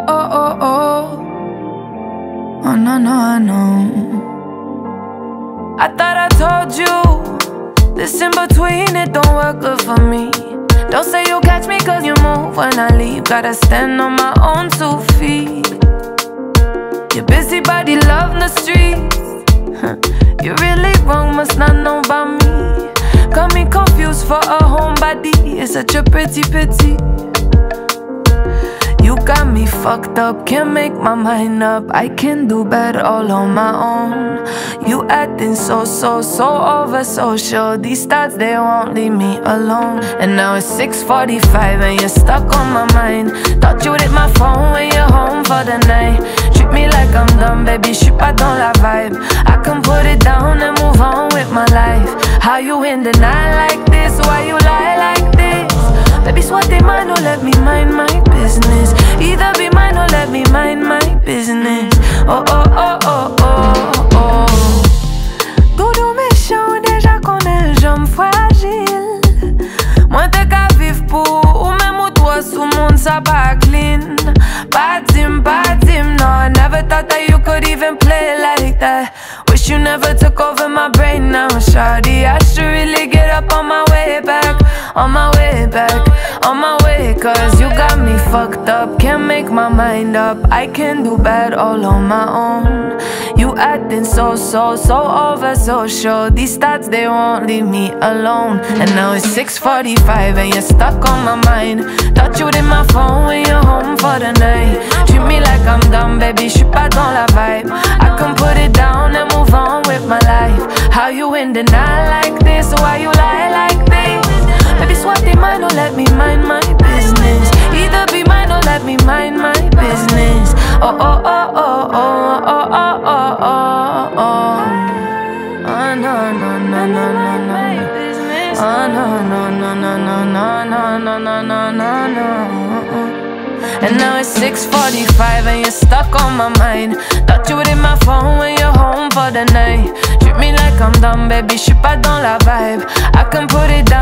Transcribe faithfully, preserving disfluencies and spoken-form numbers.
oh, oh, oh. Oh, no, no, no. I thought I told you this in between, it don't work good for me. Don't say you'll catch me cause you move when I leave. Gotta stand on my own two feet. Your busybody love the streets. You're really wrong, must not know about me. Got me confused for a homebody. It's such a pretty pity. You got me fucked up, can't make my mind up. I can do better all on my own. You acting so, so, so over social. These thoughts, they won't leave me alone. And now it's six forty-five and you're stuck on my mind. Thought you'd hit my phone when you're home for the night. Treat me like I'm dumb, baby, je suis pas dans la vibe. I can put it down and move on with my life. How you in the night like this? Why you lie like this? Baby, soit tes mains, no, let me mind my business. Either be mine or let me mind my business. Oh, oh, oh, oh, oh, oh. Doudou méchant, déjà qu'on est jambes fragile. Moi t'es qu'à vivre pour, ou même ou toi sous monde ça pas clean. Bad team, bad team, no, I never thought that you could even play like that. Wish you never took over my brain now, shawty. I should really get up on my way back, on my way back, on my way. Cause you got me fucked up, can't make my mind up. I can do bad all on my own. You acting so, so, so over social. These thoughts, they won't leave me alone. And now it's six forty-five and you're stuck on my mind. Thought you'd hit my phone when you're home for the night. Treat me like I'm dumb, baby, je suis pas dans la vibe. I can put it down and move on with my life. How you in the night like this? Why you lie like this? Baby, soit tes mains, no, let me mind my business. Either be mine or let me mind my business. Oh, oh, oh, oh, oh, oh, oh, oh, oh, oh. Oh, no, no, no, no, no, no. Oh, no, no, no, no, no, no, no, no, no, no, no, no. And now it's six forty-five and you're stuck on my mind. Thought you would hit my phone when you're home for the night. Treat me like I'm dumb, baby, je suis pas dans la vibe. I can put it down